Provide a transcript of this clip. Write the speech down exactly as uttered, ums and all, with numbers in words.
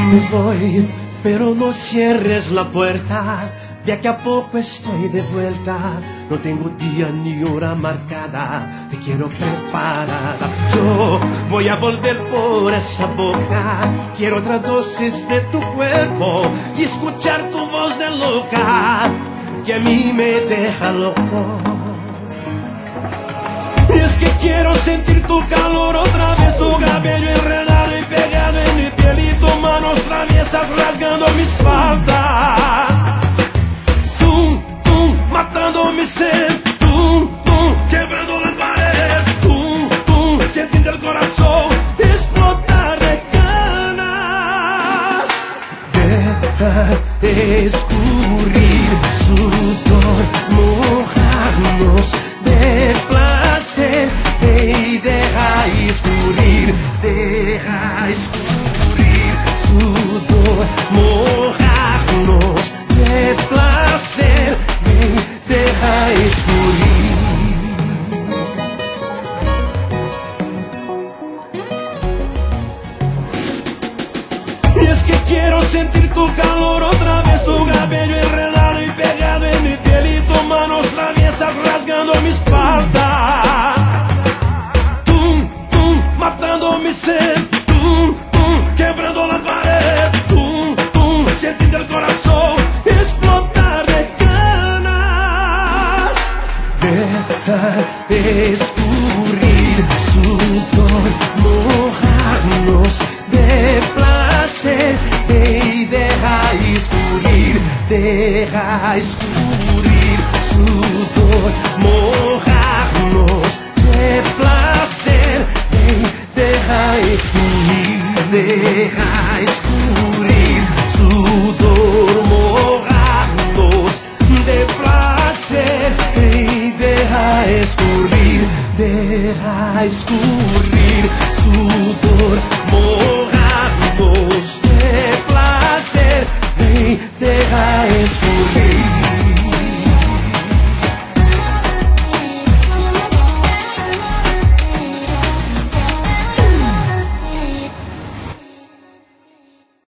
Me voy, pero no cierres la puerta, de que a poco estoy de vuelta. No tengo día ni hora marcada, te quiero preparada. Yo voy a volver por esa boca, quiero otra dosis de tu cuerpo y escuchar tu voz de loca, que a mí me deja loco. Y es que quiero sentir tu calor otra vez, tu cabello enredado y pegado en mi piel y tus manos traviesas rasgando mi espalda. Tum, tum, matando mi sed, tum, tum, quebrando la pared, tum, tum, sintiendo el corazón explotar de ganas. Deja escurrir sudor, mojarnos de placer, hey, deja escurrir, deja escurrir sudor, mojarnos de placer, hey, deja escurrir. Y es que quiero sentir tu calor otra vez, tu cabello enredado y pegado en mi piel y tus manos traviesas rasgando mi espalda. Tum, tum, matando mi sed, tum, tum, quebrando la pared, tum, tum, sintiendo el corazón explotar de ganas. Deja escurrir sudor, mojarnos de placer, hey, deja escurrir, deja escurrir sudor, mojarnos de placer, hey, deja escurrir, deja escurrir sudor, mojarnos de placer, hey, deja escurrir, deja escurrir sudor, mojarnos